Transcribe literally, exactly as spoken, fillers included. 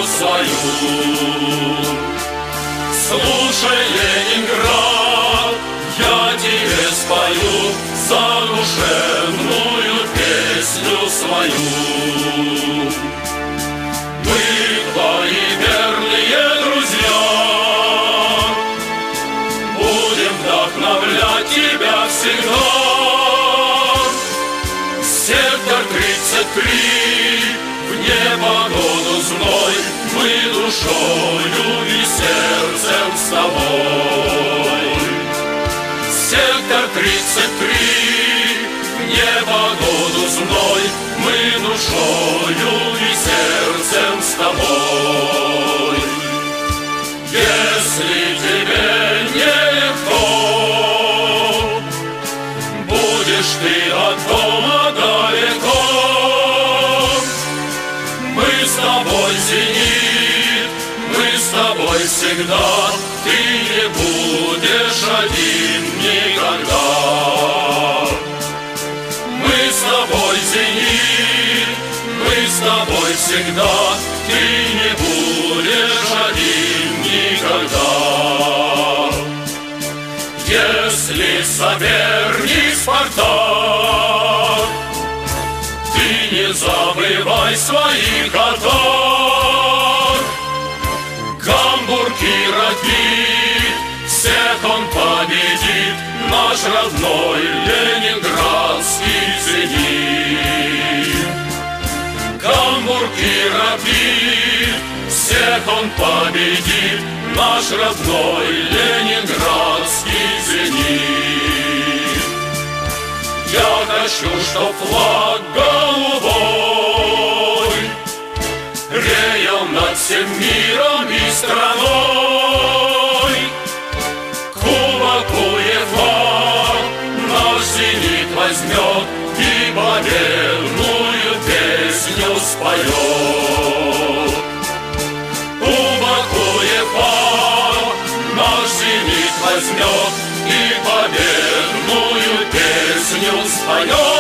свою. Слушай, Ленинград, я тебе спою задушевную песню свою. Мы твои верные друзья, будем вдохновлять тебя всегда. Сектор тридцать три, в непогоду зной, мы душою и сердцем с тобой. Сектор тридцать три, в непогоду зной, мы душою и сердцем с тобой. Если тебе нелегко, будешь ты от дома далеко, мы с тобой, зенит, мы с тобой всегда, ты не будешь один никогда. Мы с тобой, зенит, мы с тобой всегда, ты не будешь один никогда. Если соперник Спартак, ты не забывай своих атак. Гамбург и Рапид, всех он победит, наш родной ленинградский зенит. Гамбург и Рапид, всех он победит, наш родной ленинградский зенит. Я хочу, чтоб флаг голубой реял над всем миром и страной. Кубок УЕФА наш зенит возьмет и победную песню споет. Кубок УЕФА наш зенит возьмет и победную песню споет.